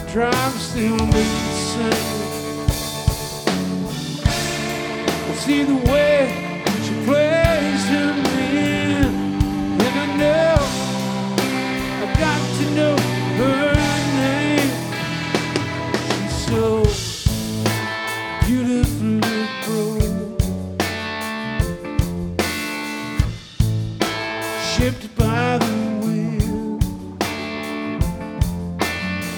Drive still make the same. I see the way she plays her man, and I know I've got to know her name. She's so beautifully grown, shipped